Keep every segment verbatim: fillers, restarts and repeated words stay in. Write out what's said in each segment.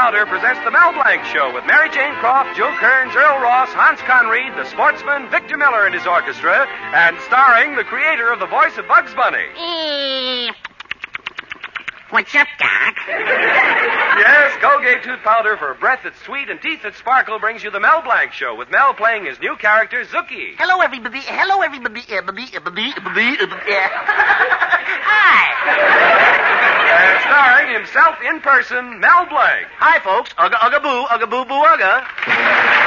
Powder presents the Mel Blanc Show with Mary Jane Croft, Joe Kearns, Earl Ross, Hans Conried, the sportsman, Victor Miller and his orchestra, and starring the creator of the voice of Bugs Bunny. Mm. What's up, Doc? Yes, Colgate Tooth Powder for breath that's sweet and teeth that sparkle brings you the Mel Blanc Show with Mel playing his new character, Zookie. Hello, everybody. Hello, everybody. Uh, baby, uh, baby, uh, baby, uh, uh, Hi. And starring himself in person, Mel Blanc. Hi, folks. Ugga, ugga, boo, ugga, boo, boo, ugga.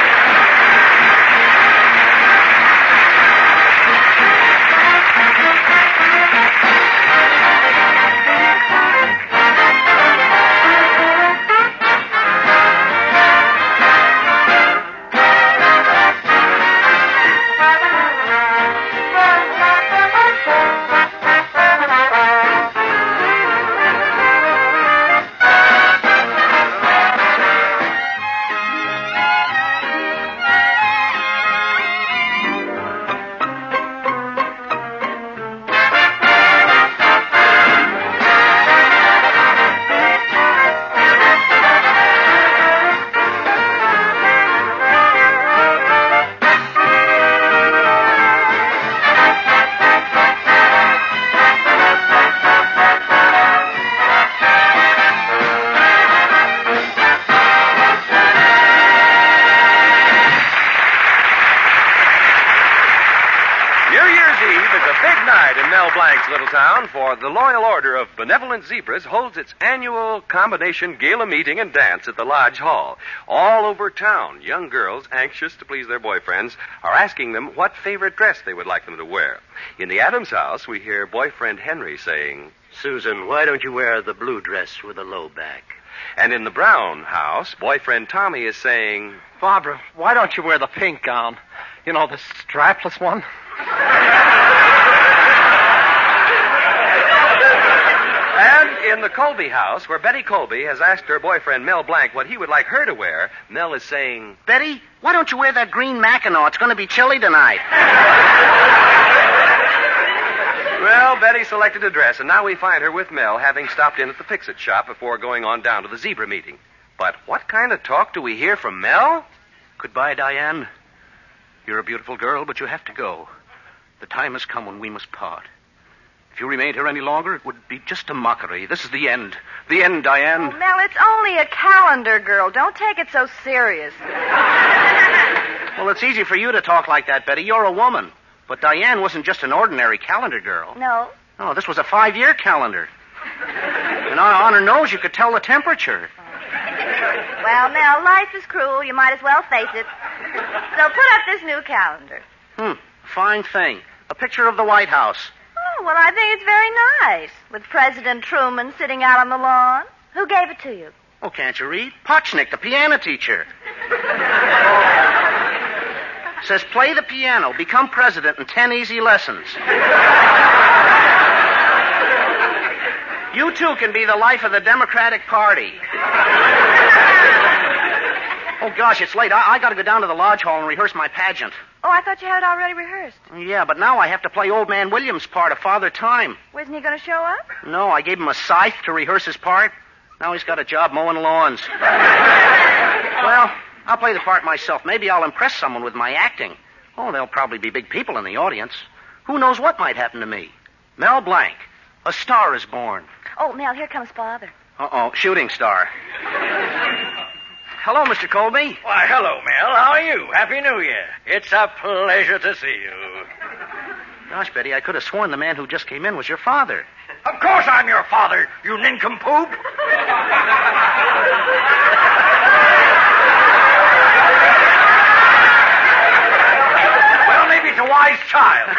Little town, for the Loyal Order of Benevolent Zebras holds its annual combination gala meeting and dance at the Lodge Hall. All over town, young girls, anxious to please their boyfriends, are asking them what favorite dress they would like them to wear. In the Adams house, we hear boyfriend Henry saying, Susan, why don't you wear the blue dress with a low back? And in the Brown house, boyfriend Tommy is saying, Barbara, why don't you wear the pink gown? You know, the strapless one? And in the Colby house, where Betty Colby has asked her boyfriend Mel Blanc what he would like her to wear, Mel is saying, Betty, why don't you wear that green Mackinaw? It's going to be chilly tonight. Well, Betty selected a dress, and now we find her with Mel, having stopped in at the fix-it shop before going on down to the zebra meeting. But what kind of talk do we hear from Mel? Goodbye, Diane. You're a beautiful girl, but you have to go. The time has come when we must part. If you remained here any longer, it would be just a mockery. This is the end. The end, Diane. Oh, Mel, it's only a calendar, girl. Don't take it so serious. Well, it's easy for you to talk like that, Betty. You're a woman. But Diane wasn't just an ordinary calendar girl. No. No, this was a five-year calendar. And on, on her nose, you could tell the temperature. Well, Mel, life is cruel. You might as well face it. So put up this new calendar. Hmm, fine thing. A picture of the White House. Oh, well, I think it's very nice, with President Truman sitting out on the lawn. Who gave it to you? Oh, can't you read? Potchnick, the piano teacher. Says, play the piano, become president in ten easy lessons. You, too, can be the life of the Democratic Party. Oh, gosh, it's late. I, I got to go down to the Lodge Hall and rehearse my pageant. Oh, I thought you had it already rehearsed. Yeah, but now I have to play Old Man Williams' part of Father Time. Well, isn't he going to show up? No, I gave him a scythe to rehearse his part. Now he's got a job mowing lawns. Well, I'll play the part myself. Maybe I'll impress someone with my acting. Oh, there'll probably be big people in the audience. Who knows what might happen to me? Mel Blanc. A star is born. Oh, Mel, here comes Father. Uh-oh, shooting star. Hello, Mister Colby. Why, hello, Mel. How are you? Happy New Year. It's a pleasure to see you. Gosh, Betty, I could have sworn the man who just came in was your father. Of course I'm your father, you nincompoop. Well, maybe it's a wise child.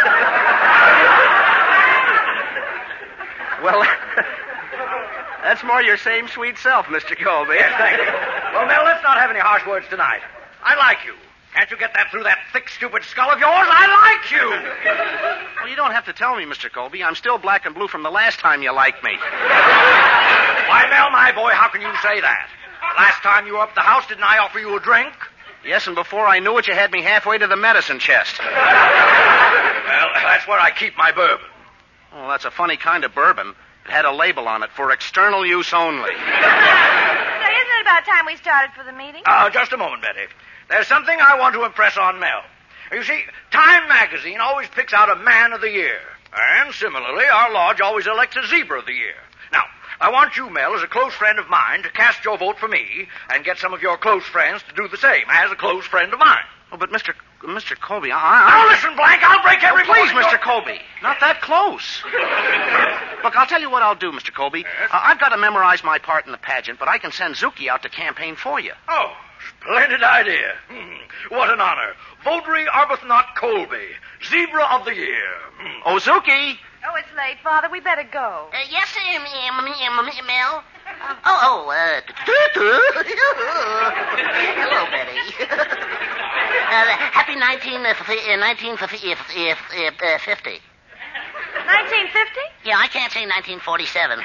Well, that's more your same sweet self, Mister Colby. Yes, thank you. Well, Mel, let's not have any harsh words tonight. I like you. Can't you get that through that thick, stupid skull of yours? I like you. Well, you don't have to tell me, Mister Colby. I'm still black and blue from the last time you liked me. Why, Mel, my boy, how can you say that? Last time you were up at the house, didn't I offer you a drink? Yes, and before I knew it, you had me halfway to the medicine chest. Well, that's where I keep my bourbon. Well, that's a funny kind of bourbon. It had a label on it for external use only. So isn't it about time we started for the meeting. Uh, just a moment, Betty. There's something I want to impress on Mel. You see, Time magazine always picks out a man of the year. And similarly, our lodge always elects a zebra of the year. Now, I want you, Mel, as a close friend of mine, to cast your vote for me and get some of your close friends to do the same as a close friend of mine. Oh, but Mister Mister Colby, I... I now, listen, Blank, I'll break every... Oh, please, bone in Mister your- Colby, not that close. Look, I'll tell you what I'll do, Mister Colby. Yes? Uh, I've got to memorize my part in the pageant, but I can send Zuki out to campaign for you. Oh, splendid idea. Hmm. What an honor. Votary Arbuthnot Colby, Zebra of the Year. Hmm. Oh, Zuki! Oh, it's late, Father. We better go. Uh, yes, um, um, um, um, Mel. Uh, oh, oh, uh... Hello, Betty. uh, happy nineteen, uh, f- uh, nineteen fifty. nineteen fifty? Yeah, I can't say nineteen forty-seven.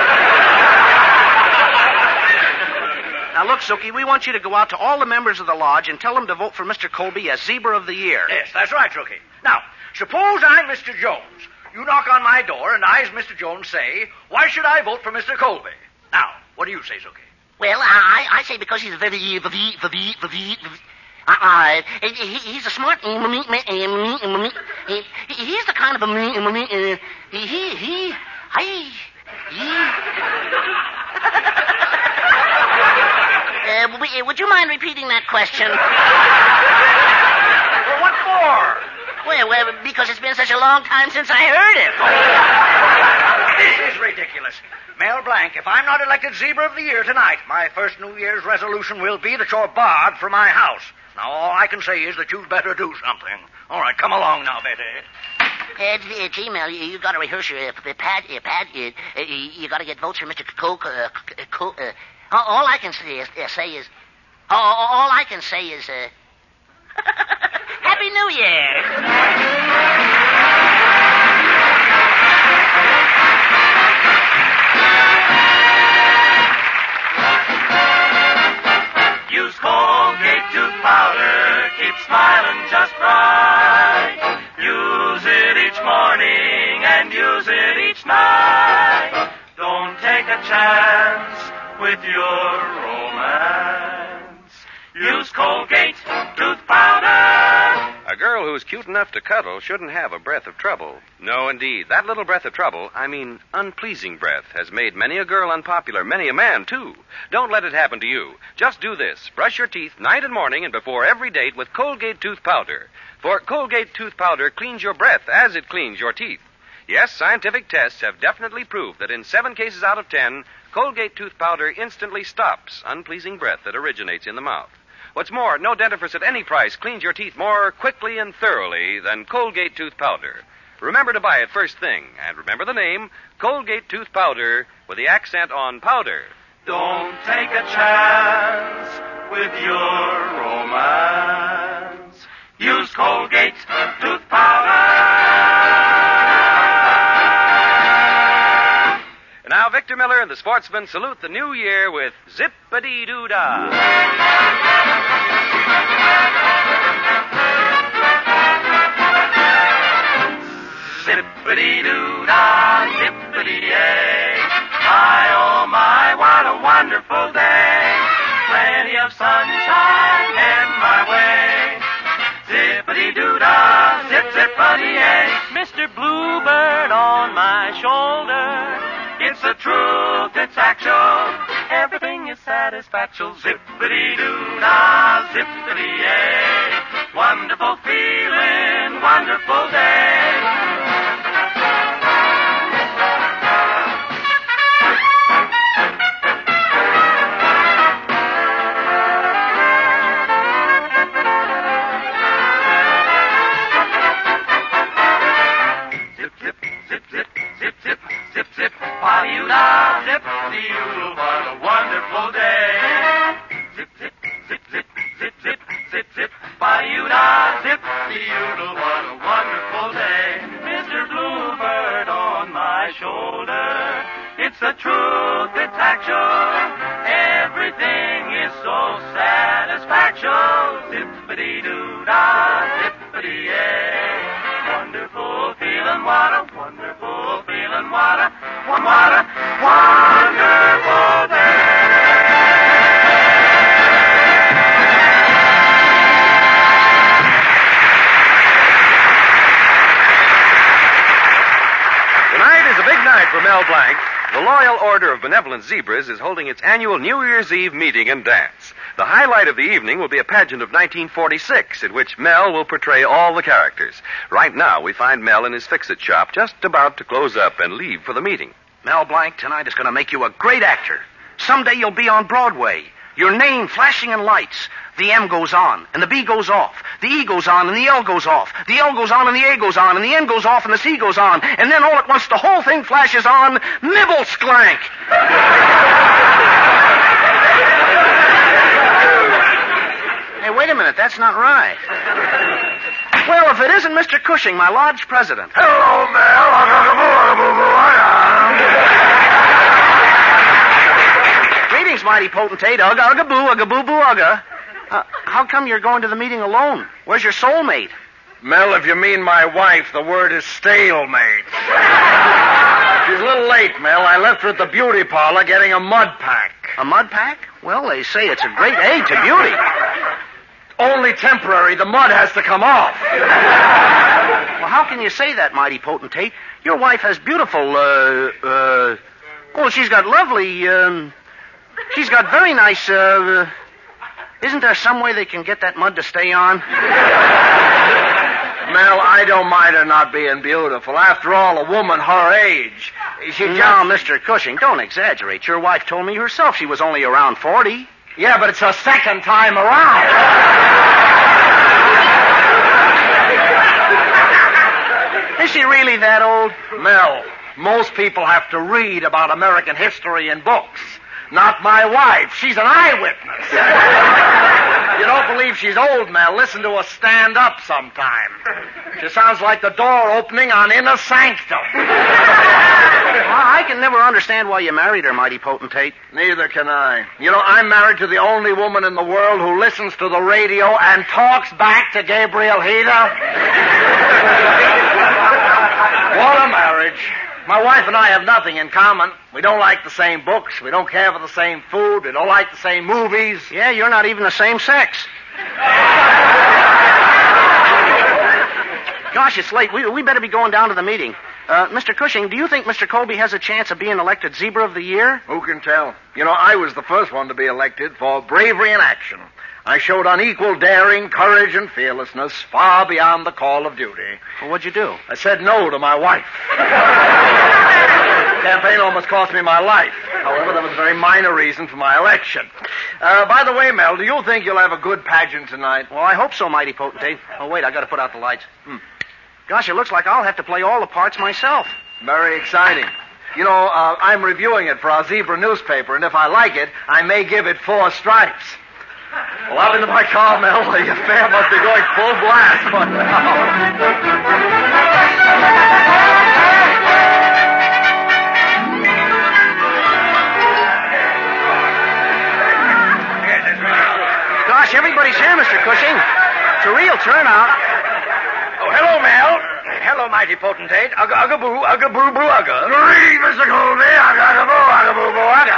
Now, look, Zuki, we want you to go out to all the members of the lodge and tell them to vote for Mister Colby as Zebra of the Year. Yes, that's right, Rookie. Now, suppose I'm Mister Jones. You knock on my door, and I, as Mister Jones, say, why should I vote for Mister Colby? Now, what do you say, Zuki? Well, I, I say because he's very, very, very, very, very... Uh, uh, he, he's a smart... He, he's the kind of a... He... He... He... I... He... uh, w- would you mind repeating that question? Well, what for? Well, well, because it's been such a long time since I heard it. This is ridiculous. Mel Blanc, if I'm not elected Zebra of the Year tonight, my first New Year's resolution will be that you're barred from my house. Now, all I can say is that you'd better do something. All right, come along now, Betty. Uh, gee, Mel, you, you got to rehearse your uh, pad, uh, pad, uh, uh, you got to get votes for Mister Coke. Uh, Co- uh, all I can say is, uh, say is, all, all I can say is, uh, Happy New Year. Use Colgate tooth powder, keep smiling just right. Use it each morning and use it each night. Don't take a chance with your romance. Use Colgate tooth powder. A girl who's cute enough to cuddle shouldn't have a breath of trouble. No, indeed. That little breath of trouble, I mean unpleasing breath, has made many a girl unpopular, many a man, too. Don't let it happen to you. Just do this. Brush your teeth night and morning and before every date with Colgate tooth powder. For Colgate tooth powder cleans your breath as it cleans your teeth. Yes, scientific tests have definitely proved that in seven cases out of ten, Colgate tooth powder instantly stops unpleasing breath that originates in the mouth. What's more, no dentifrice at any price cleans your teeth more quickly and thoroughly than Colgate tooth powder. Remember to buy it first thing, and remember the name, Colgate tooth powder, with the accent on powder. Don't take a chance with your romance. Use Colgate tooth powder. And now Victor Miller and the Sportsmen salute the new year with Zip-a-dee-doo-dah. Zippity-doo-dah, zippity-yay. My, oh my, what a wonderful day. Plenty of sunshine in my way. Zippity-doo-dah, zip-zippity-yay. Mister Bluebird on my shoulder. It's the truth, it's actual. Everything is satisfactual. Zippity-doo-dah, zippity-yay. Wonderful feeling, wonderful day. Pa-you-da, zip-dee-oodle, what a wonderful day. Zip, zip, zip, zip, zip, zip, zip, zip, pa-you-da, zip-dee-oodle, what a wonderful day. Mister Bluebird on my shoulder, it's the truth, it's actual. Everything is so satisfactual. Zippity-doo-dah, zippity-yay. Wonderful feeling, what a wonderful feeling, what a, what a wonderful day. Mel Blanc, the Loyal Order of Benevolent Zebras is holding its annual New Year's Eve meeting and dance. The highlight of the evening will be a pageant of nineteen forty-six, in which Mel will portray all the characters. Right now, we find Mel in his fix-it shop, just about to close up and leave for the meeting. Mel Blanc, tonight is going to make you a great actor. Someday you'll be on Broadway. Your name flashing in lights. The M goes on, and the B goes off. The E goes on, and the L goes off. The L goes on, and the A goes on, and the N goes off, and the C goes on. And then all at once the whole thing flashes on. Nibblesklank! Hey, wait a minute. That's not right. Well, if it isn't Mister Cushing, my lodge president. Hello, Mel. Greetings, mighty potentate. Ugga, ugga, boo, ugga, boo, boo, ugga. Uh, how come you're going to the meeting alone? Where's your soulmate? Mel, if you mean my wife, the word is stalemate. She's a little late, Mel. I left her at the beauty parlor getting a mud pack. A mud pack? Well, they say it's a great aid to beauty. Only temporary. The mud has to come off. Well, how can you say that, mighty potentate? Your wife has beautiful, uh, uh... Well, she's got lovely, um... She's got very nice, uh... Isn't there some way they can get that mud to stay on? Mel, I don't mind her not being beautiful. After all, a woman her age. She just... Now, Mister Cushing, don't exaggerate. Your wife told me herself she was only around forty. Yeah, but it's her second time around. Is she really that old? Mel, most people have to read about American history in books. Not my wife. She's an eyewitness. You don't believe she's old, Mel? Listen to her stand up sometime. She sounds like the door opening on Inner Sanctum. I can never understand why you married her, mighty potentate. Neither can I. You know, I'm married to the only woman in the world who listens to the radio and talks back to Gabriel Heder. What a marriage. My wife and I have nothing in common. We don't like the same books. We don't care for the same food. We don't like the same movies. Yeah, you're not even the same sex. Gosh, it's late. We, we better be going down to the meeting. Uh, Mister Cushing, do you think Mister Colby has a chance of being elected Zebra of the Year? Who can tell? You know, I was the first one to be elected for bravery in action. I showed unequaled daring, courage, and fearlessness far beyond the call of duty. Well, what'd you do? I said no to my wife. The campaign almost cost me my life. However, that was a very minor reason for my election. Uh, by the way, Mel, do you think you'll have a good pageant tonight? Well, I hope so, mighty potentate. Oh, wait, I gotta put out the lights. Hmm. Gosh, it looks like I'll have to play all the parts myself. Very exciting. You know, uh, I'm reviewing it for our Zebra newspaper, and if I like it, I may give it four stripes. Well, up into my car, Mel. The affair must be going full blast for now. Gosh, everybody's here, Mister Cushing. It's a real turnout. Oh, hello, Mel. Hello, mighty potentate. Ugga, ugga, boo, ugga, boo, boo, ugga. Read, Mister Colby. Ugga, ugga, boo, ugga, boo, boo, ugga.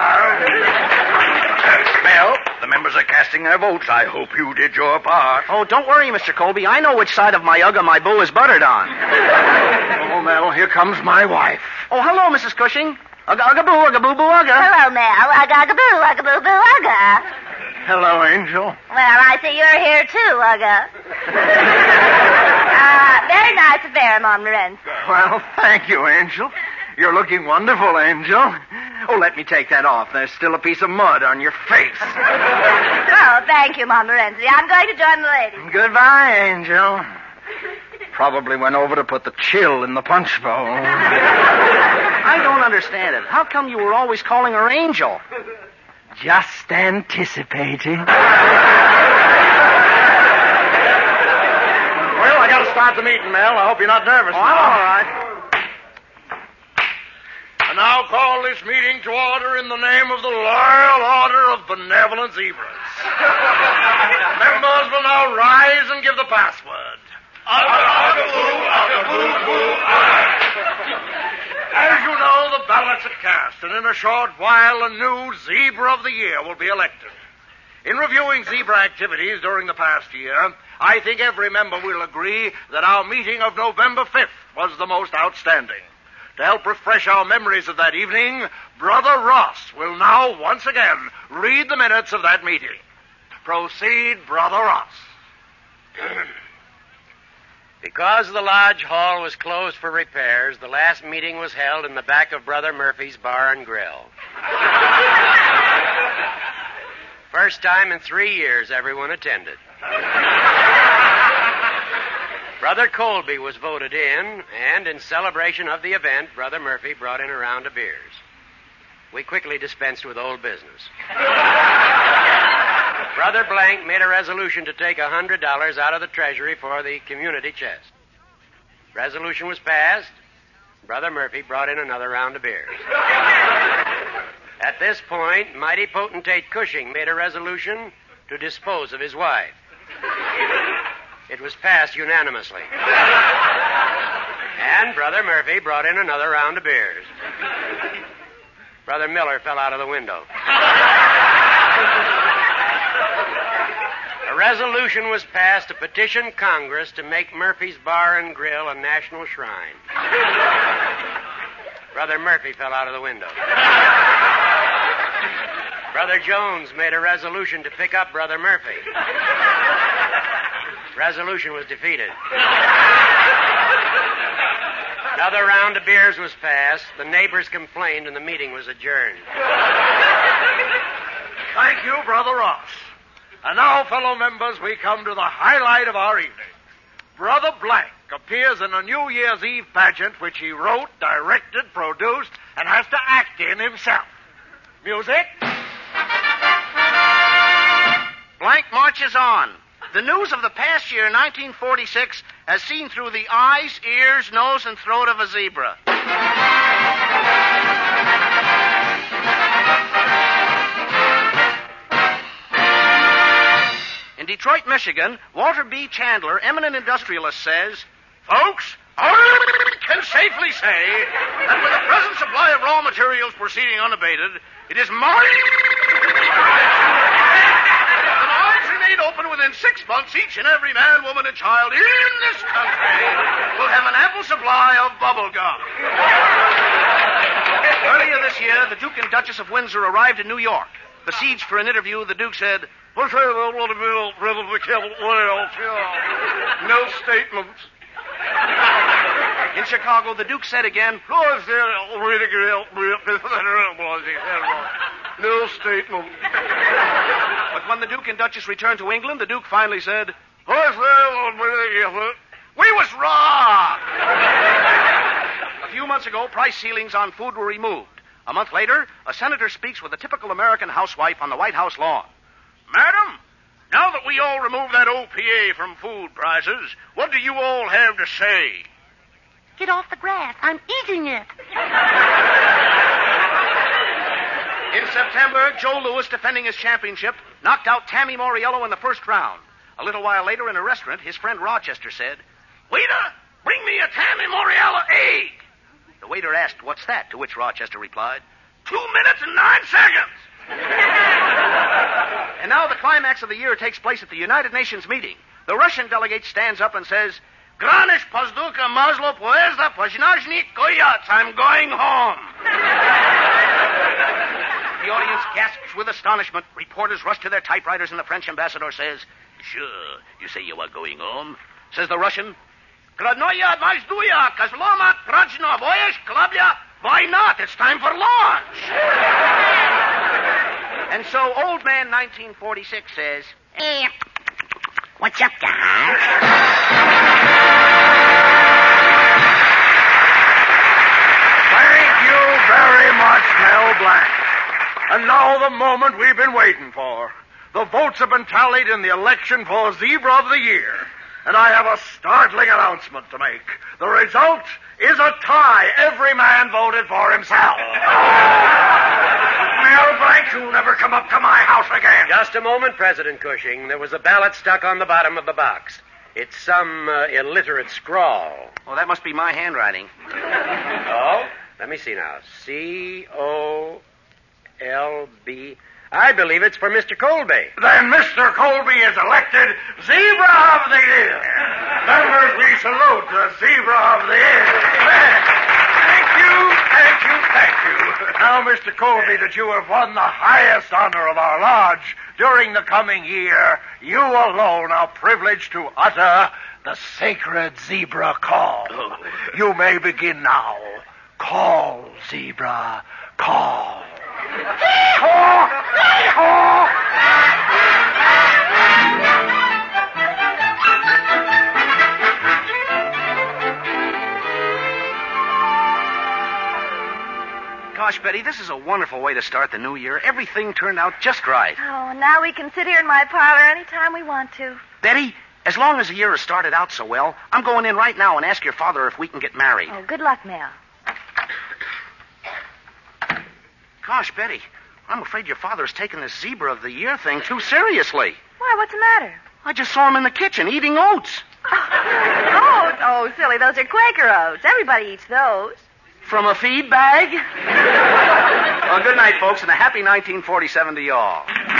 Mel, the members are casting their votes. I hope you did your part. Oh, don't worry, Mister Colby. I know which side of my ugga my boo is buttered on. Oh, Mel, here comes my wife. Oh, hello, Missus Cushing. Ugga, ugga, boo, ugga, boo, boo, ugga. Hello, Mel. Ugga, ugga, boo, ugga, boo, boo, ugga. Hello, Angel. Well, I see you're here, too, ugga. uh, very nice affair, Mon Morency. Well, thank you, Angel. You're looking wonderful, Angel. Oh, let me take that off. There's still a piece of mud on your face. Oh, thank you, Mon Morency. I'm going to join the ladies. Goodbye, Angel. Probably went over to put the chill in the punch bowl. I don't understand it. How come you were always calling her Angel? Just anticipating. Well, I got to start the meeting, Mel. I hope you're not nervous. Oh, I'm all right. I now call this meeting to order in the name of the Loyal Order of Benevolent Zebras. Members will now rise and give the password. As you know, the ballots are cast, and in a short while, a new Zebra of the Year will be elected. In reviewing Zebra activities during the past year, I think every member will agree that our meeting of November fifth was the most outstanding. To help refresh our memories of that evening, Brother Ross will now once again read the minutes of that meeting. Proceed, Brother Ross. Because the lodge hall was closed for repairs, the last meeting was held in the back of Brother Murphy's Bar and Grill. First time in three years everyone attended. Brother Colby was voted in, and in celebration of the event, Brother Murphy brought in a round of beers. We quickly dispensed with old business. Brother Blank made a resolution to take one hundred dollars out of the treasury for the community chest. Resolution was passed. Brother Murphy brought in another round of beers. At this point, mighty potentate Cushing made a resolution to dispose of his wife. It was passed unanimously. And Brother Murphy brought in another round of beers. Brother Miller fell out of the window. A resolution was passed to petition Congress to make Murphy's Bar and Grill a national shrine. Brother Murphy fell out of the window. Brother Jones made a resolution to pick up Brother Murphy. Resolution was defeated. Another round of beers was passed. The neighbors complained, and the meeting was adjourned. Thank you, Brother Ross. And now, fellow members, we come to the highlight of our evening. Brother Blank appears in a New Year's Eve pageant which he wrote, directed, produced, and has to act in himself. Music. Blank marches on. The news of the past year, nineteen forty-six, as seen through the eyes, ears, nose, and throat of a zebra. In Detroit, Michigan, Walter B. Chandler, eminent industrialist, says, Folks, I can safely say that with the present supply of raw materials proceeding unabated, it is my... The mines remain open within six months. Each and every man, woman, and child in this country will have an ample supply of bubble gum. Earlier this year, the Duke and Duchess of Windsor arrived in New York. Besieged for an interview, the Duke said, No statements. In Chicago, the Duke said again, No statement. But when the Duke and Duchess returned to England, the Duke finally said, We was wrong. A few months ago, price ceilings on food were removed. A month later, a senator speaks with a typical American housewife on the White House lawn. Madam, now that we all removed that O P A from food prices, what do you all have to say? Get off the grass. I'm eating it. In September, Joe Louis, defending his championship, knocked out Tammy Moriello in the first round. A little while later, in a restaurant, his friend Rochester said, Waiter, bring me a Tammy Moriello egg. The waiter asked, What's that? To which Rochester replied, Two minutes and nine seconds. And now the climax of the year takes place at the United Nations meeting. The Russian delegate stands up and says, Granish pozduka mazlo poezda poznajnik koyats. I'm going home. The audience gasps with astonishment. Reporters rush to their typewriters, and the French ambassador says, Sure, you say you are going home? Says the Russian, Gradnoya majduya kazloma krajno boyesh klabya. Why not? It's time for launch. And so Old Man nineteen forty-six says, Eh, what's up, guys? Thank you very much, Mel Blanc. And now the moment we've been waiting for. The votes have been tallied in the election for Zebra of the Year. And I have a startling announcement to make. The result is a tie. Every man voted for himself. Mel Blanc, you'll never come up to my house again. Just a moment, President Cushing. There was a ballot stuck on the bottom of the box. It's some uh, illiterate scrawl. Oh, that must be my handwriting. Oh? Let me see now. C O L B. I believe it's for Mister Colby. Then Mister Colby is elected Zebra of the Year. Members, we salute the Zebra of the Year. Thank you. you, thank you, thank you. Now, Mister Colby, that you have won the highest honor of our lodge, during the coming year, you alone are privileged to utter the sacred zebra call. You may begin now. Call, zebra, call. Call! Call! Gosh, Betty, this is a wonderful way to start the new year. Everything turned out just right. Oh, now we can sit here in my parlor anytime we want to. Betty, as long as the year has started out so well, I'm going in right now and ask your father if we can get married. Oh, good luck, Mel. Gosh, Betty, I'm afraid your father's taken this zebra of the year thing too seriously. Why, what's the matter? I just saw him in the kitchen eating oats. Oh, oh, silly, those are Quaker oats. Everybody eats those. From a feed bag? Well, good night, folks, and a happy nineteen forty-seven to y'all.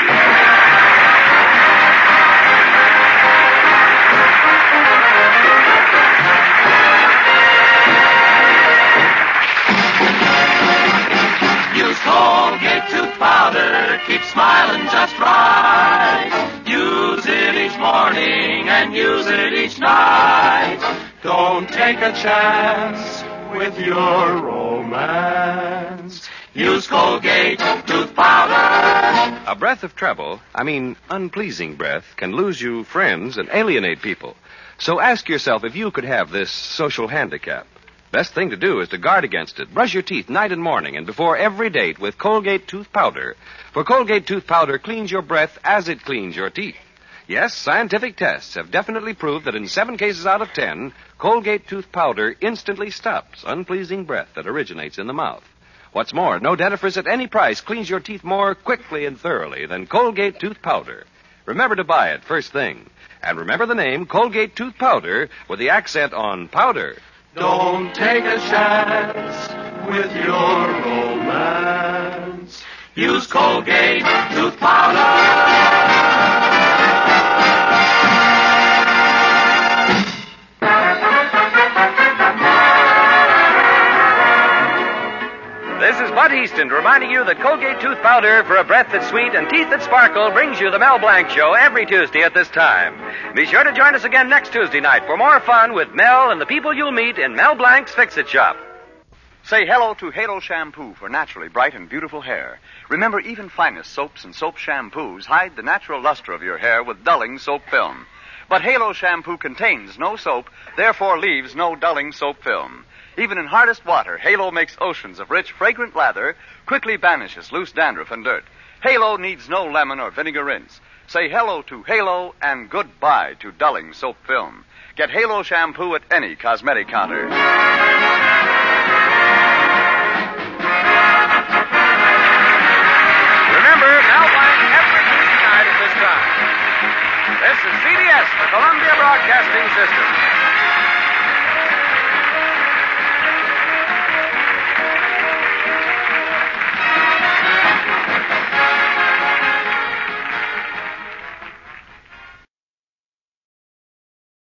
Use Colgate tooth powder, keep smiling just right. Use it each morning and use it each night. Don't take a chance with your romance. Use Colgate tooth powder. A breath of trouble, I mean unpleasing breath, can lose you friends and alienate people. So ask yourself if you could have this social handicap. Best thing to do is to guard against it. Brush your teeth night and morning and before every date with Colgate tooth powder. For Colgate tooth powder cleans your breath as it cleans your teeth. Yes, scientific tests have definitely proved that in seven cases out of ten, Colgate tooth powder instantly stops unpleasing breath that originates in the mouth. What's more, no dentifrice at any price cleans your teeth more quickly and thoroughly than Colgate tooth powder. Remember to buy it first thing. And remember the name Colgate tooth powder with the accent on powder. Don't take a chance with your romance. Use Colgate tooth powder. This is Bud Easton reminding you that Colgate tooth powder for a breath that's sweet and teeth that sparkle brings you the Mel Blanc Show every Tuesday at this time. Be sure to join us again next Tuesday night for more fun with Mel and the people you'll meet in Mel Blanc's Fix-It Shop. Say hello to Halo Shampoo for naturally bright and beautiful hair. Remember, even finest soaps and soap shampoos hide the natural luster of your hair with dulling soap film. But Halo Shampoo contains no soap, therefore leaves no dulling soap film. Even in hardest water, Halo makes oceans of rich, fragrant lather, quickly banishes loose dandruff and dirt. Halo needs no lemon or vinegar rinse. Say hello to Halo and goodbye to dulling soap film. Get Halo Shampoo at any cosmetic counter. Remember, Mel Blanc every Tuesday night at this time. This is C B S, the Columbia Broadcasting System.